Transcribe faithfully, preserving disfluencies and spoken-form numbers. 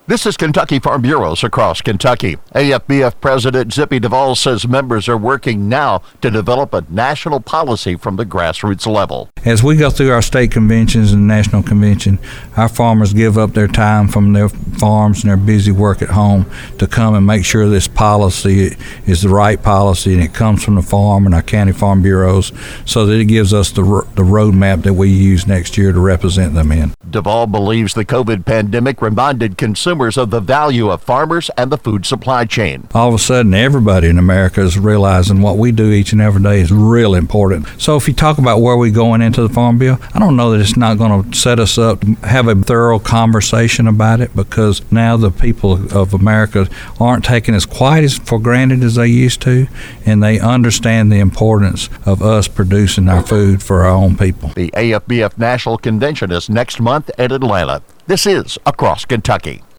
This is Kentucky Farm Bureaus across Kentucky. A F B F President Zippy Duvall says members are working now to develop a national policy from the grassroots level. As we go through our state conventions and national convention, our farmers give up their time from their farms and their busy work at home to come and make sure this policy is the right policy and it comes from the farm and our county farm bureaus so that it gives us the, the roadmap that we use next year to represent them in. Duvall believes the COVID pandemic reminded consumers of the value of farmers and the food supply chain. All of a sudden, everybody in America is realizing what we do each and every day is real important. So if you talk about where we're going into the Farm Bill, I don't know that it's not going to set us up to have a thorough conversation about it, because now the people of America aren't taken as quite as for granted as they used to, and they understand the importance of us producing our food for our own people. The A F B F National Convention is next month in Atlanta. This is Across Kentucky.